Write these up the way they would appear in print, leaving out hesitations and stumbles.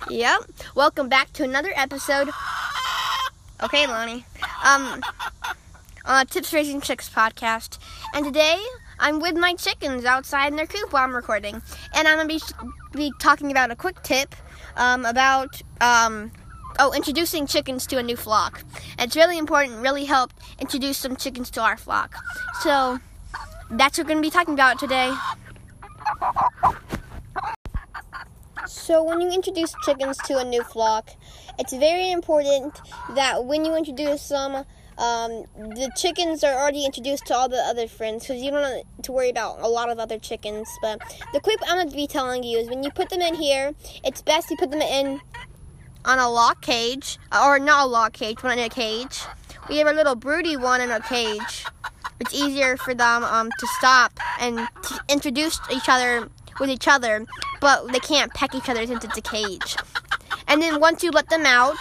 Yep. Welcome back to another episode. Okay, Lonnie. On Tips Raising Chicks podcast. And today, I'm with my chickens outside in their coop while I'm recording. And I'm going to be talking about a quick tip about introducing chickens to a new flock. And it's really important, really helped introduce some chickens to our flock. So, that's what we're going to be talking about today. So when you introduce chickens to a new flock, it's very important that when you introduce them, the chickens are already introduced to all the other friends, because you don't have to worry about a lot of other chickens. But the quick I'm going to be telling you is when you put them in here, it's best you put them in on a lock cage, or not a lock cage, but in a cage. We have a little broody one in a cage. It's easier for them to stop and to introduce each other with each other, but they can't peck each other since it's a cage. And then once you let them out,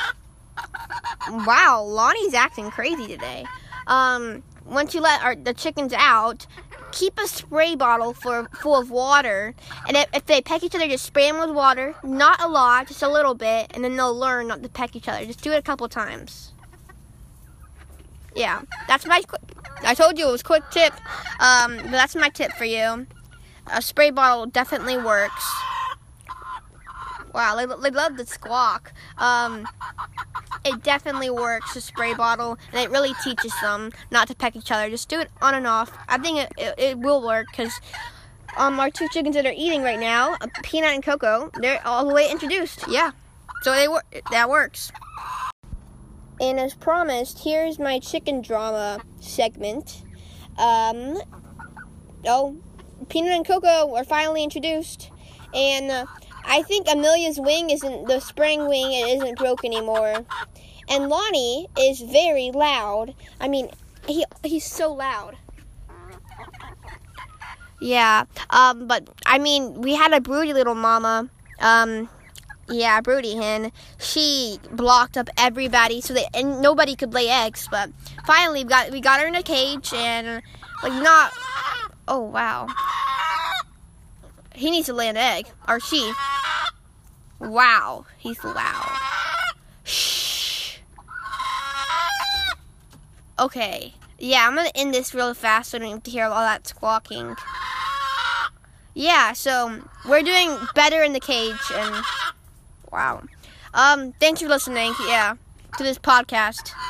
wow, Lonnie's acting crazy today. Once you let the chickens out, keep a spray bottle full of water, and if they peck each other, just spray them with water, not a lot, just a little bit, and then they'll learn not to peck each other. Just do it a couple times. Yeah, I told you it was a quick tip, but that's my tip for you. A spray bottle definitely works. Wow, they love the squawk. It definitely works, a spray bottle, and it really teaches them not to peck each other. Just do it on and off. I think it will work, because our two chickens that are eating right now, Peanut and Coco, they're all the way introduced. Yeah, so that works. And as promised, here's my chicken drama segment. Peanut and Coco are finally introduced, and I think Amelia's wing the spring wing, it isn't broke anymore. And Lonnie is very loud. I mean, he's so loud. Yeah, but I mean, we had a broody little mama, broody hen. She blocked up everybody, and nobody could lay eggs. But finally, we got her in a cage, and oh wow, he needs to lay an egg, or she. Wow, he's loud. Shh. Okay, yeah, I'm gonna end this real fast so I don't have to hear all that squawking. Yeah, so we're doing better in the cage, and wow. Thanks for listening, to this podcast.